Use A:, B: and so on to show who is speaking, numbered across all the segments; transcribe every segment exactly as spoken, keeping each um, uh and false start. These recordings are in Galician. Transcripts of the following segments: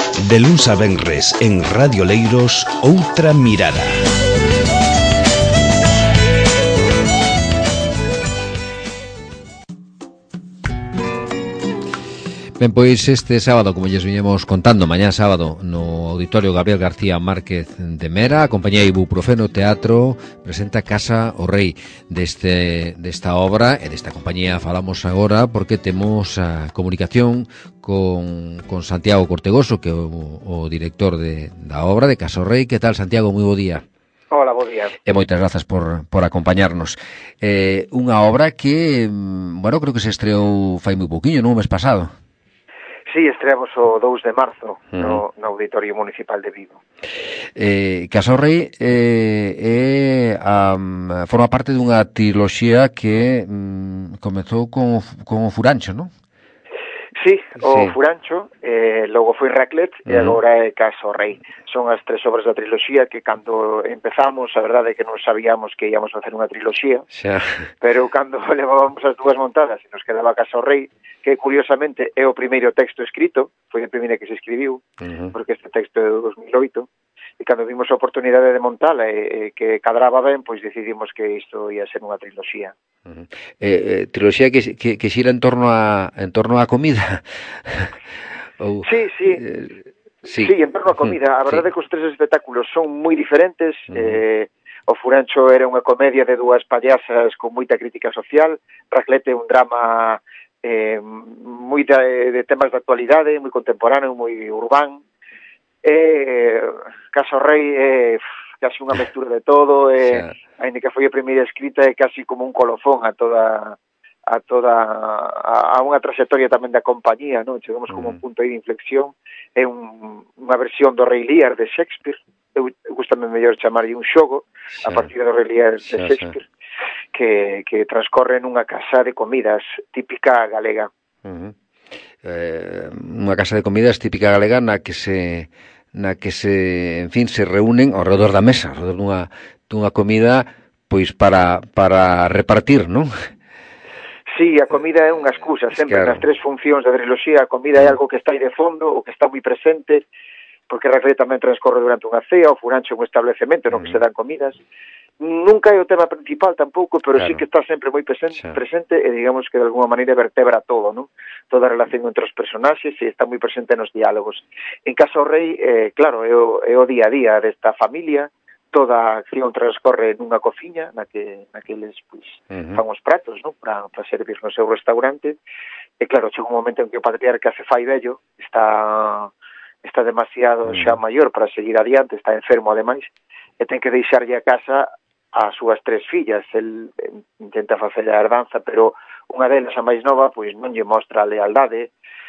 A: De luns a venres en Radio Leiros, Outra Mirada.
B: Ben, pois este sábado, como lles viñemos contando, mañá sábado, no Auditorio Gabriel García Márquez de Mera, a compañía Ibuprofeno Teatro presenta Casa o Rei. Deste, desta obra e desta compañía falamos agora porque temos a comunicación con, con Santiago Cortegoso, que é o, o director de, da obra de Casa o Rei. Que tal, Santiago? Moi bo día.
C: Hola, bo día.
B: E moitas grazas por, por acompañarnos. Eh, unha obra que, bueno, creo que se estreou fai moi pouquiño, non? O mes pasado.
C: Sí, estreamos o dous de marzo no, no Auditorio Municipal de Vigo.
B: Eh, Casa o Rei eh, é, um, forma parte dunha triloxía que um, comezou con, con o Furancho, non?
C: Sí, o
B: sí.
C: Furancho, eh, logo foi Raclet e
B: uh-huh.
C: agora é Casa o Rei. Son as tres obras da triloxía que cando empezamos, a verdade é que non sabíamos que íamos facer unha triloxía,
B: xa.
C: Pero cando levábamos as dúas montadas e nos quedaba Casa o Rei, que curiosamente é o primeiro texto escrito, foi a primeira que se escribiu, uh-huh. porque este texto é do dos mil oito, e cando vimos a oportunidade de montala e, e que cadraba ben, pois decidimos que isto ia ser unha triloxía.
B: Uh-huh. Eh, eh, triloxía que, que, que xira en torno a en torno á comida?
C: Ou, sí, sí. Eh, sí. Sí, en torno á comida. A verdade é sí. que os tres espectáculos son moi diferentes. Uh-huh. eh, o Furancho era unha comedia de dúas payasas con moita crítica social. Raclet é un drama eh, moi de, de temas de actualidade, moi contemporáneo, moi urbán. Eh, Casa o Rei é casi unha mestura de todo, e aínda que foi a primeira escrita é casi como un colofón a toda a toda a, a unha trayectoria tamén da compañía, non? Chegamos como un punto aí de inflexión. É un, unha versión do Rei Lear de Shakespeare. Eu, eu gustame mellor chamarlle un xogo a partir do Rei Lear de Shakespeare, que, que transcorre nunha casa de comidas típica galega.
B: Uh-huh. Eh, unha casa de comidas típica galega na que se na que se, en fin, se reúnen ao redor da mesa, ao redor dunha, dunha comida, pois para, para repartir, non?
C: Sí, a comida é unha excusa, sempre claro. Nas tres funcións da triloxía, a comida é algo que está aí de fondo, o que está moi presente, porque Raclet tamén transcorre durante unha cea, o Furancho é un establecemento no que mm. se dan comidas. Nunca é o tema principal tampouco, pero claro. Sí que está sempre moi presente, sí. presente e digamos que de alguma maneira vertebra todo, non? Toda a relación entre os personaxes e está moi presente nos diálogos. En Casa o Rei, eh, claro, é o, é o día a día desta familia, toda a acción transcorre nunha cociña na que naqueles pois uh-huh. fan os pratos, non? Para para servir no seu restaurante. E claro, chega un momento en que o patriarca se fai vello, está está demasiado uh-huh. xa maior para seguir adiante, está enfermo ademais, e ten que deixarlle a casa as súas tres fillas. El intenta facer a herdanza, pero unha delas, a máis nova, pois non lle mostra a lealdade,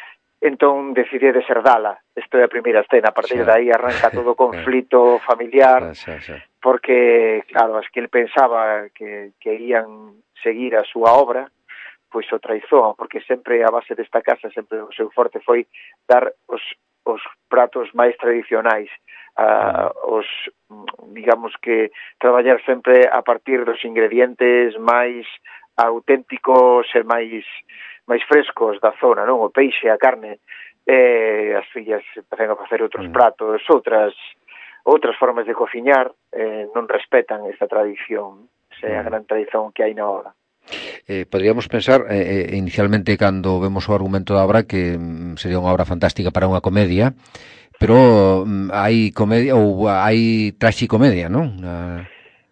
C: entón decide deserdala. Isto é a primeira escena, a partir de aí arranca todo o conflito familiar, porque, claro, as que ele pensaba que, que ian seguir a súa obra, pois o traizou, porque sempre a base desta casa, sempre o seu forte foi dar os, os pratos máis tradicionais, uh, os, digamos que, traballar sempre a partir dos ingredientes máis auténticos e máis máis frescos da zona, non? O peixe, a carne, e as fillas empezan a facer outros pratos, outras outras formas de cociñar, eh, non respetan esta tradición, esa a gran tradición que hai na obra.
B: Eh, podríamos pensar, eh, inicialmente, cando vemos o argumento da obra, que mm, sería unha obra fantástica para unha comedia, pero mm, hai comedia, ou hai traxicomedia, non? Na...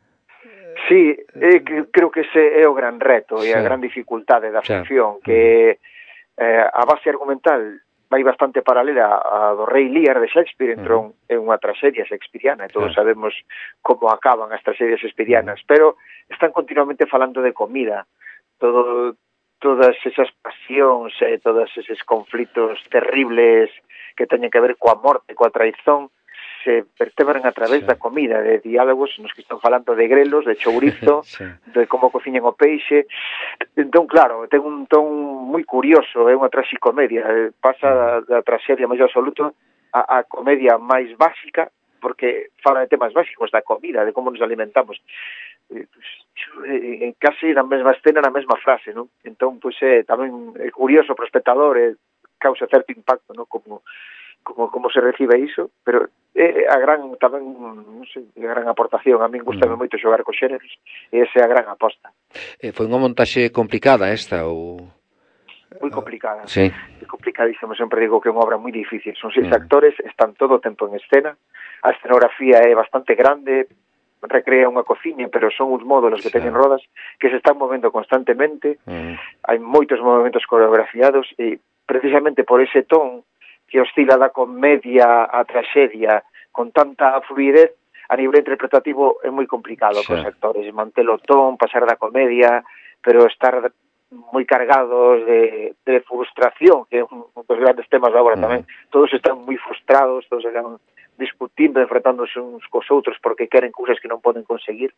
C: Sí, eh, que, creo que ese é o gran reto e a gran dificultade da ficción, que eh, a base argumental vai bastante paralela a do Rei Lear de Shakespeare, entón é unha traxedia shakespeariana, e todos sabemos como acaban as traxedias shakespearianas, pero están continuamente falando de comida, todo, todas esas pasións e todos eses conflitos terribles que teñen que ver coa morte, coa traizón, se vertebran a través sí. da comida, de diálogos nos que están falando de grelos, de chourizo, sí. de como cociñan o peixe. Entón, claro, ten un ton moi curioso, é unha traxicomedia, pasa da, da traxedia máis absoluta a, a comedia máis básica, porque fala de temas básicos da comida, de como nos alimentamos. En casi na mesma escena, na mesma frase, non? Entón, pois é tamén é curioso para o espectador, é causa certo impacto, non? Como como como se recibe iso, pero é a gran tamén, non sei, a gran aportación. A min gustame moito xogar cos xéneros e esa é a gran aposta.
B: Eh, foi unha montaxe complicada esta ou
C: moi complicada.
B: Sí.
C: É complicadísimo, sempre digo que é unha obra moi difícil. Son seis mm. actores, están todo o tempo en escena. A escenografía é bastante grande, recrea unha cociña, pero son uns módulos que sí. teñen rodas que se están movendo constantemente. Mm. Hai moitos movimentos coreografiados e precisamente por ese ton que oscila da comedia a traxedia con tanta fluidez, a nivel interpretativo é moi complicado sí. cos actores, manter o ton, pasar da comedia, pero estar moi cargados de, de frustración, que é un, un dos grandes temas agora mm. tamén. Todos están moi frustrados, todos están discutindo, enfrentándose uns cos outros porque queren cousas que non poden conseguir.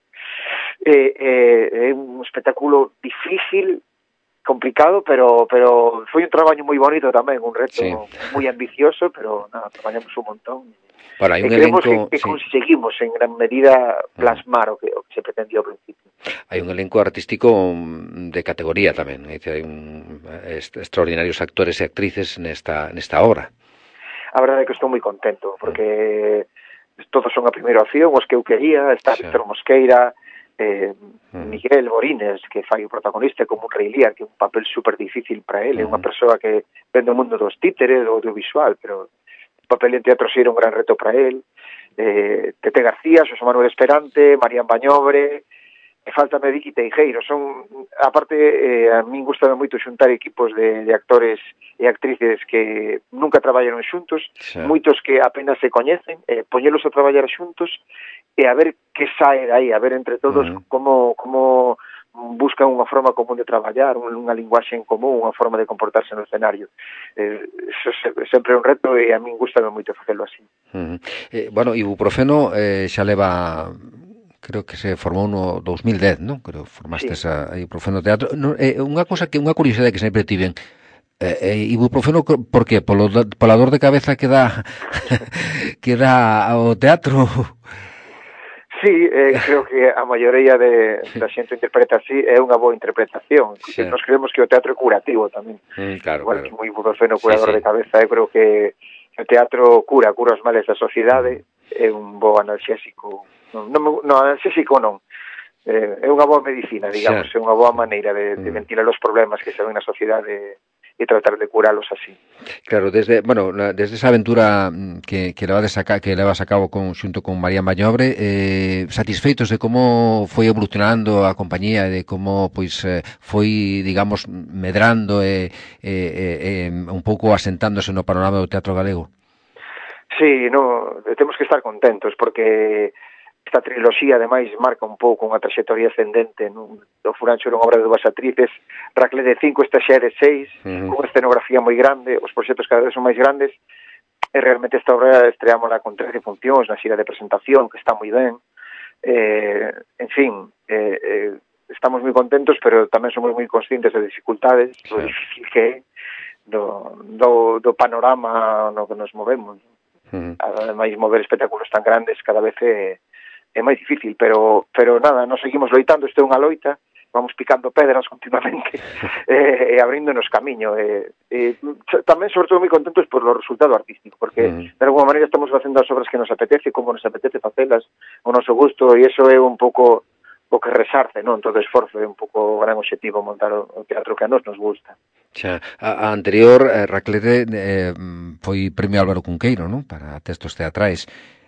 C: É, é, é un espectáculo difícil, complicado, pero pero foi un traballo moi bonito tamén, un reto sí. moi ambicioso, pero nada, traballamos un montón.
B: Bueno, hai un
C: e creemos
B: elenco,
C: que, que
B: sí.
C: conseguimos en gran medida plasmar o que, o que se pretendía ao principio.
B: Hai un elenco artístico de categoría tamén, hai un, extraordinarios actores e actrices nesta nesta obra.
C: A verdade é que estou moi contento, porque mm. todos son a primeira opción, os que eu quería, está sí. Víctor Mosqueira, eh, mm. Miguel Borines, que fai o protagonista como un rei Lear, que é un papel super difícil para ele, é mm. unha persoa que vende o mundo dos títeres, do audiovisual, pero o papel en teatro sí era un gran reto para ele. Eh, Tete García, Xosé Manuel Esperante, Marían Bañobre, e faltame Vicky Teijeiro. Son, aparte, eh, a min gustame moito xuntar equipos de, de actores e actrices que nunca traballaron xuntos, sí. moitos que apenas se coñecen, eh, poñelos a traballar xuntos e a ver que sae de aí, a ver entre todos uh -huh. como, como buscan unha forma común de traballar, unha linguaxe en común, unha forma de comportarse no escenario. Eh, eso é sempre un reto e a min gustame moito facelo así.
B: Uh -huh. eh, bueno, Ibuprofeno eh, xa leva... creo que se formou no dos mil dez, non? Creo formaste sí. a Ibuprofeno Teatro. No, eh, unha cosa que unha curiosidade que sempre tiven, eh, eh, Ibuprofeno por que? Polo pola dor de cabeza que dá que dá ao teatro.
C: Sí, eh, creo que a maioría de da xente interpreta así, é unha boa interpretación. Sí. Nos creemos que o teatro é curativo tamén.
B: Mm, claro,
C: igual
B: claro.
C: que moi Ibuprofeno curador sí, sí. de cabeza, eu creo que o teatro cura, cura os males da sociedade, é un bo analxésico. Non, non, non analxésico non. Eh, é unha boa medicina, digamos, sí. é unha boa maneira de, de ventilar os problemas que se ven na sociedade e tratar de curalos así.
B: Claro, desde, bueno, desde esa aventura que, que levades a, que levas a cabo con, xunto con María Bañobre, eh, satisfeitos de como foi evolucionando a compañía, de como pois eh, foi, digamos, medrando e eh, eh, un pouco asentándose no panorama do teatro galego?
C: Sí, no, temos que estar contentos, porque esta triloxía, ademais, marca un pouco unha trayectoria ascendente, non? O Furancho era unha obra de dúas actrices, Raclé de cinco, esta xa é de seis, uh -huh. con unha escenografía moi grande, os proxectos cada vez son máis grandes, e realmente esta obra estreámola con trece funcións na xira de presentación, que está moi ben. Eh, en fin, eh, eh, estamos moi contentos, pero tamén somos moi conscientes de dificultades, sí. do difícil que é, do, do, do panorama no que nos movemos. Uh -huh. Ademais, mover espectáculos tan grandes cada vez é é máis difícil, pero pero nada, nos seguimos loitando, isto é unha loita, vamos picando pedras continuamente e, e abríndonos camiño. E, e tamén, sobre todo, moi contentos por o resultado artístico, porque mm. de alguma maneira estamos facendo as obras que nos apetece, como nos apetece facelas, o noso gusto, e iso é un pouco o que resarce, non? Todo esforzo, é un pouco o gran objetivo montar o, o teatro que a nos nos gusta.
B: Xa, a, a anterior, eh, Raclede, eh, foi premio Álvaro Cunqueiro, non? Para textos teatrais.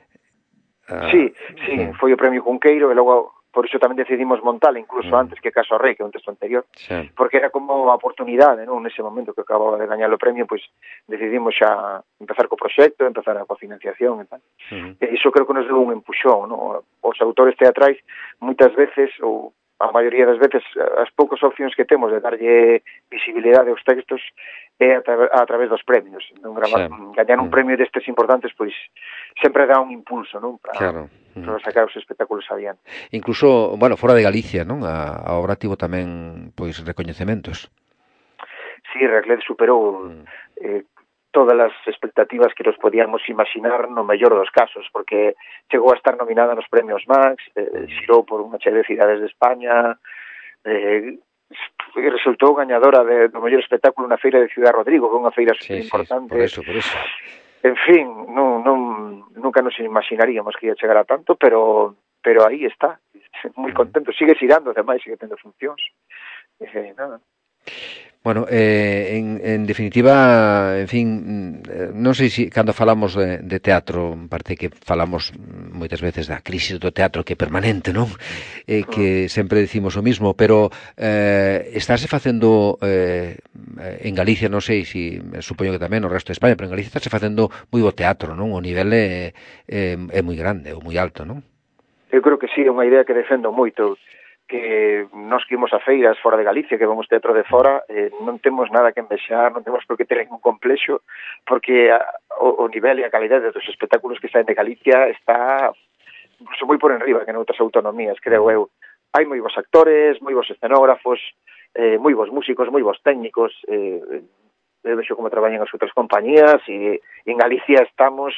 C: Uh, sí, sí, sí, foi o premio Cunqueiro e logo por iso tamén decidimos montala incluso mm. antes que Caso ao Rei, que é un texto anterior, sí. porque era como a oportunidade, non? Nese momento que acababa de gañar o premio, pois decidimos xa empezar co proxecto, empezar a coa financiación e tal. Mm. E iso creo que nos deu un empuxón, non? Os autores teatrais moitas veces, ou a maioría das veces, as poucas opcións que temos de darlle visibilidade aos textos é a, tra a través dos premios. Non gravar, sí. Gañar un mm. premio destes importantes, pois sempre dá un impulso, non? Para, claro. mm. para sacar os espectáculos adiante.
B: Incluso, bueno, fora de Galicia, non? A, a obra tivo tamén, pois, recoñecementos.
C: Sí, Raclede superou mm. eh, todas as expectativas que nos podíamos imaginar no mellor dos casos, porque chegou a estar nominada nos premios Max, eh, xirou por unha chea de cidades de España, eh, e resultou gañadora de, do mellor espectáculo na feira de Ciudad Rodrigo, que é unha feira super importante.
B: Sí, sí, por eso, por eso.
C: en fin, non, non, nunca nos imaginaríamos que ia chegar a tanto, pero pero aí está, moi contento, sigue xirando, ademais, sigue tendo funcións, e nada.
B: Bueno, eh, en, en definitiva, en fin, non sei se cando falamos de, de teatro, parte que falamos moitas veces da crisis do teatro que é permanente, non? Eh, que sempre decimos o mismo, pero eh, estáse facendo eh, en Galicia, non sei se, supoño que tamén no resto de España, pero en Galicia estáse facendo moi bo teatro, non? O nivel é, é, é moi grande, ou moi alto, non?
C: Eu creo que sí, é unha idea que defendo moito, que nós que imos a feiras fora de Galicia, que vamos teatro de fora, eh, non temos nada que envexar, non temos por que ter ningún complexo, porque a, o, o nivel e a calidade dos espectáculos que saen de Galicia está incluso moi por enriba que noutras autonomías, creo eu. Hai moi bons actores, moi bons escenógrafos, eh, moi bons músicos, moi bons técnicos, eh, eu vexo como traballan as outras compañías, e, e en Galicia estamos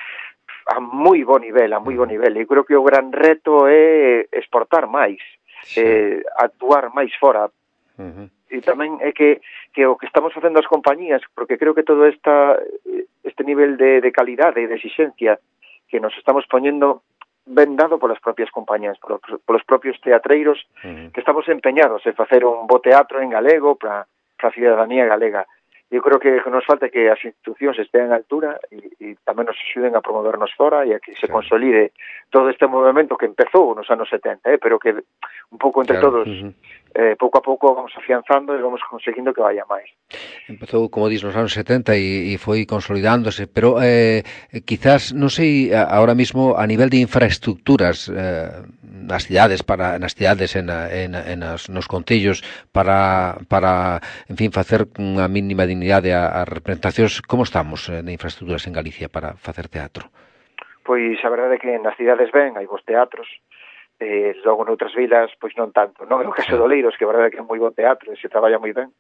C: a moi bo nivel, a moi bo nivel, e creo que o gran reto é exportar máis, sí. eh, actuar máis fora. Uh-huh. E tamén é que, que o que estamos facendo as compañías, porque creo que todo esta, este nivel de, de calidade e de exigencia que nos estamos poñendo ben dado polas propias compañías, polos, polos propios teatreiros, uh-huh. que estamos empeñados en facer un bo teatro en galego para a cidadanía galega. Eu creo que nos falta que as institucións estean á altura e, e tamén nos axuden a promovernos fora e a que se consolide todo este movimento que empezou nos anos setenta, eh, pero que un pouco entre claro. todos, uh-huh. eh, pouco a pouco vamos afianzando e vamos conseguindo que vaya máis.
B: Empezou, como dis, nos anos setenta e, e foi consolidándose, pero eh, quizás, non sei, ahora mismo a nivel de infraestructuras eh, nas cidades, para nas cidades en, en, en as, nos concellos para, para, en fin, facer unha mínima dignidade a, a representacións, como estamos eh, de infraestructuras en Galicia para facer teatro?
C: Pois a verdade é que nas cidades ben, hai vos teatros, eh, logo noutras vilas, pois non tanto, non? É o caso de Oleiros, que a verdade é que é moi bo teatro e se traballa moi ben,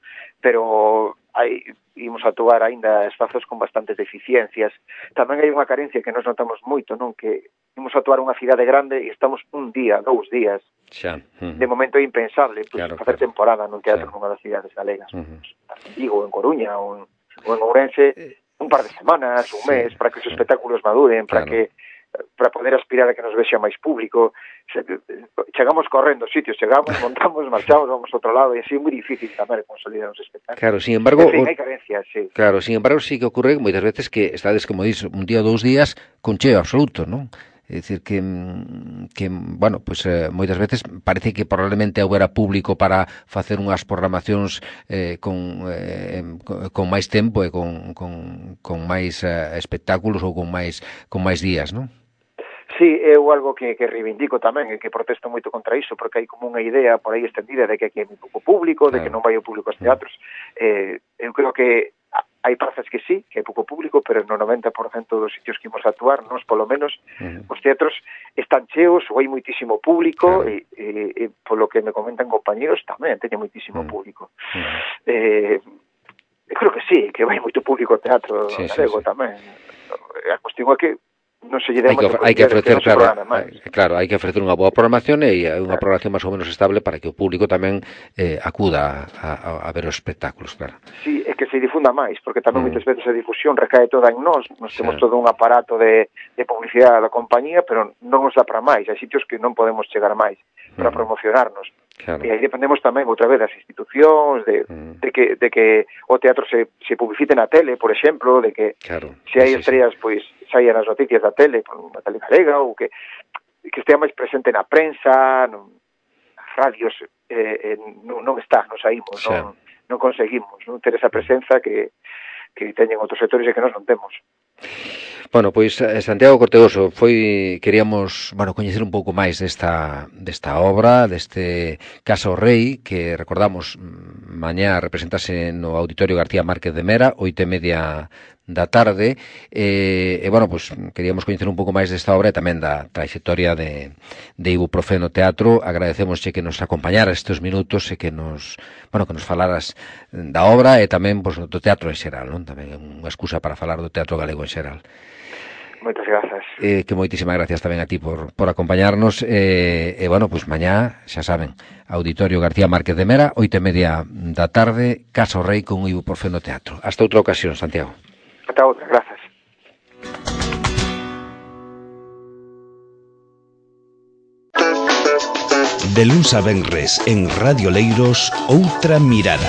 C: pero hai, imos a actuar aínda espazos con bastantes deficiencias. Tamén hai unha carencia que nos notamos moito, non? Que imos a actuar unha cidade grande e estamos un día, dous días.
B: Xa. Uh-huh.
C: De momento é impensable, pois,
B: claro,
C: facer
B: claro.
C: temporada nun teatro nunha das cidades galegas. Uh-huh. En Vigo, en Coruña, ou en, ou en Ourense, un par de semanas, un sí, mes, para que os sí. espectáculos maduren, para claro. que para poder aspirar a que nos vexa máis público. Chegamos correndo aos sitios, chegamos, montamos, marchamos, vamos a outro lado, e así é moi difícil tamén consolidar os espectáculos.
B: Claro, sin embargo,
C: en fin, hai carencias, sí.
B: Claro, sin embargo, sí que ocurre moitas veces que estades, como dis, un día ou dous días con cheo absoluto, non? É dicir que, que bueno, pues, eh, moitas veces parece que probablemente houbera público para facer unhas programacións eh, con, eh, con máis tempo e con, con, con máis eh, espectáculos ou con máis con máis días, non?
C: Sí, é algo que, que reivindico tamén e que protesto moito contra iso, porque hai como unha idea por aí extendida de que aquí hai moi pouco público, de claro. que non vai o público aos teatros. Eh, eu creo que hai prazas que sí, que hai pouco público, pero no noventa por cento dos sitios que imos a actuar, nos polo menos, uh-huh. os teatros están cheos ou hai moitísimo público, claro. e, e, e polo que me comentan compañeros tamén teñen moitísimo uh-huh. público. Uh-huh. Eh, creo que sí, que vai moito público ao teatro sí, galego sí, sí. tamén. A cuestión é que non se lle demos
B: hai que, hai que ofrecer, claro, claro, hai que ofrecer unha boa programación e unha programación máis ou menos estable para que o público tamén eh, acuda a, a, a ver os espectáculos, claro.
C: Sí, é que se difunda máis, porque tamén mm. moitas veces a difusión recae toda en nós, nós sí. temos todo un aparato de, de publicidade da compañía, pero non nos dá para máis, hai sitios que non podemos chegar máis para mm. promocionarnos. Claro. E aí dependemos tamén outra vez das institucións, de, mm. de, que, de que o teatro se, se publicite na tele, por exemplo, de que
B: claro.
C: se hai
B: sí,
C: estrellas,
B: sí.
C: pois saian as noticias da tele, na tele galega, ou que, que estea máis presente na prensa, non, nas radios, eh, eh, non, non está, non saímos, sí. non, non conseguimos non ter esa presenza que, que teñen outros sectores e que nós non temos.
B: Bueno, pois Santiago Cortegoso, foi queríamos, bueno, coñecer un pouco máis desta desta obra, deste Casa ao Rei, que recordamos mañá representase no Auditorio García Márquez de Mera, oito e media da tarde, e, e bueno, pois queríamos coñecer un pouco máis desta obra e tamén da trayectoria de, de Ibuprofeno Teatro. Agradecemosche que nos acompañaras estes minutos e que nos, bueno, que nos falaras da obra e tamén, pois, do teatro en xeral, non? Tamén é unha excusa para falar do teatro galego en xeral.
C: Moitas grazas.
B: Eh, que moitísimas gracias tamén a ti por, por acompañarnos. E, eh, eh, bueno, pois mañá, xa saben, Auditorio García Márquez de Mera, oito e media da tarde, Casa ao Rei con Ibuprofeno Teatro. Hasta outra ocasión, Santiago.
C: Hasta outra, grazas.
A: De luns a venres en Radio Leiros, Outra Mirada.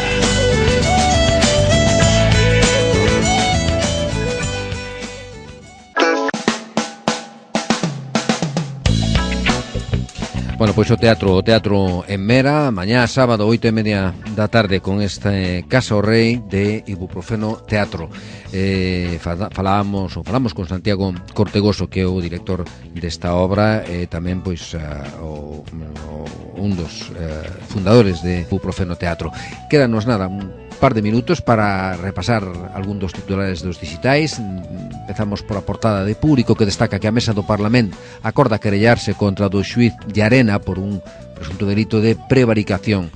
B: Bueno, pois o teatro, o teatro en Mera, mañá sábado, oito e media da tarde, con este Casa o Rei de Ibuprofeno Teatro. Eh, falábamos, ou falamos con Santiago Cortegoso, que é o director desta obra, e eh, tamén, pois, uh, o, o, un dos uh, fundadores de Ibuprofeno Teatro. Quédanos nada, un par de minutos para repasar algún dos titulares dos digitais. Empezamos por a portada de Público, que destaca que a Mesa do Parlamento acorda querellarse contra do xuíz Llarena por un presunto delito de prevaricación.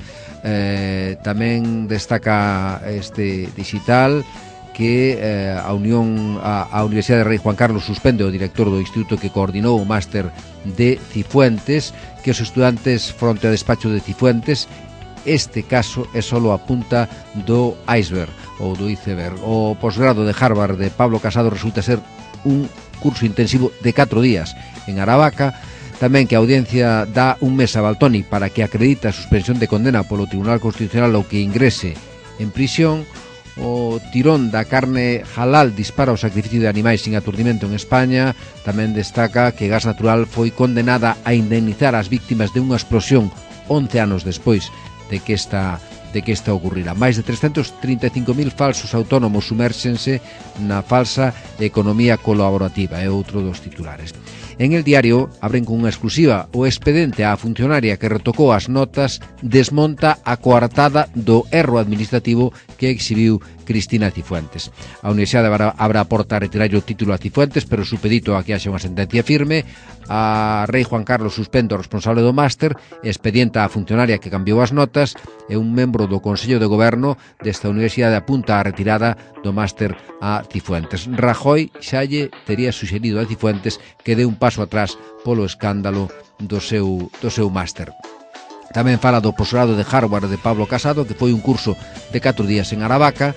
B: Eh, tamén destaca este digital que eh, a Unión a, a Universidade de Rei Juan Carlos suspende o director do instituto que coordinou o máster de Cifuentes, que os estudantes fronte ao despacho de Cifuentes. Este caso é solo a punta do iceberg ou do iceberg. O posgrado de Harvard de Pablo Casado resulta ser un curso intensivo de catro días en Aravaca. Tamén que a audiencia dá un mes a Baltoni para que acredite a suspensión de condena polo Tribunal Constitucional ou que ingrese en prisión. O tirón da carne halal dispara o sacrificio de animais sin aturdimento en España. Tamén destaca que Gas Natural foi condenada a indemnizar as víctimas de unha explosión once anos despois de que esta de que esta ocurrirá. Máis de trescentos trinta e cinco mil falsos autónomos sumérxense na falsa economía colaborativa, é outro dos titulares. En El Diario abren con unha exclusiva: o expedente á funcionaria que retocou as notas desmonta a coartada do erro administrativo que exhibiu Cristina Cifuentes. A Universidade abre a porta a retirar o título a Cifuentes, pero supedito a que haxa unha sentencia firme. A Rei Juan Carlos suspende o responsable do máster, expedienta a funcionaria que cambiou as notas, e un membro do Consello de Goberno desta Universidade apunta a retirada do máster a Cifuentes. Rajoy xa lle tería suxerido a Cifuentes que dé un paso atrás polo escándalo do seu, do seu máster. Tamén fala do posgrado de Harvard de Pablo Casado, que foi un curso de catro días en Aravaca.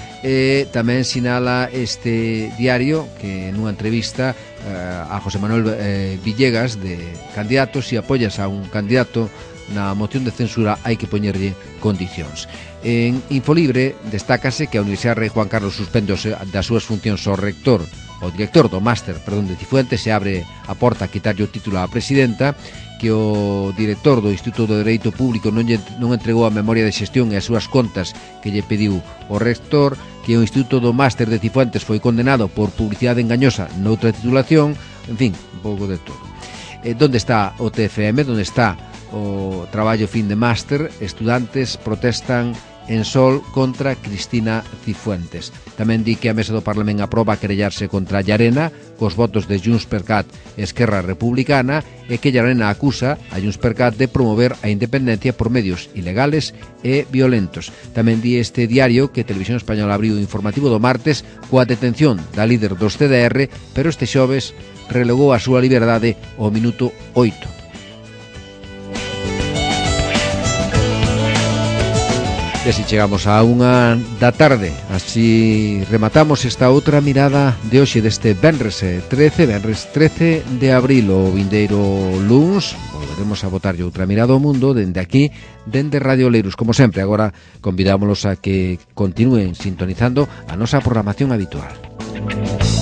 B: E tamén sinala este diario que nunha entrevista eh, a José Manuel eh, Villegas de candidatos, se apoyas a un candidato na moción de censura hai que poñerlle condicións. En Infolibre destácase que a Universidade Rei Juan Carlos suspende das súas funcións ao rector, o director do máster, perdón, de Cifuentes, se abre a porta a quitarlle o título á presidenta, que o director do Instituto de Dereito Público non, lle, non entregou a memoria de xestión e as súas contas que lle pediu o rector, que o Instituto do Máster de Cifuentes foi condenado por publicidade engañosa noutra titulación, en fin, un pouco de todo. Eh, donde está o T F M, donde está o traballo fin de máster? Estudantes protestan en Sol contra Cristina Cifuentes. Tamén di que a Mesa do Parlamento aproba querellarse contra Llarena cos votos de JxCat e Esquerra Republicana, e que Llarena acusa a JxCat de promover a independencia por medios ilegales e violentos. Tamén di este diario que Televisión Española abriu o informativo do martes coa detención da líder dos C D R, pero este xoves relegou a súa liberdade ao minuto oito. E así chegamos a unha da tarde. Así rematamos esta outra mirada de hoxe deste venres trece, venres trece de abril. O vindeiro luns volveremos a botarlle outra mirada ao mundo dende aquí, dende Radio Leiros. Como sempre, agora convidámolos a que continúen sintonizando a nosa programación habitual.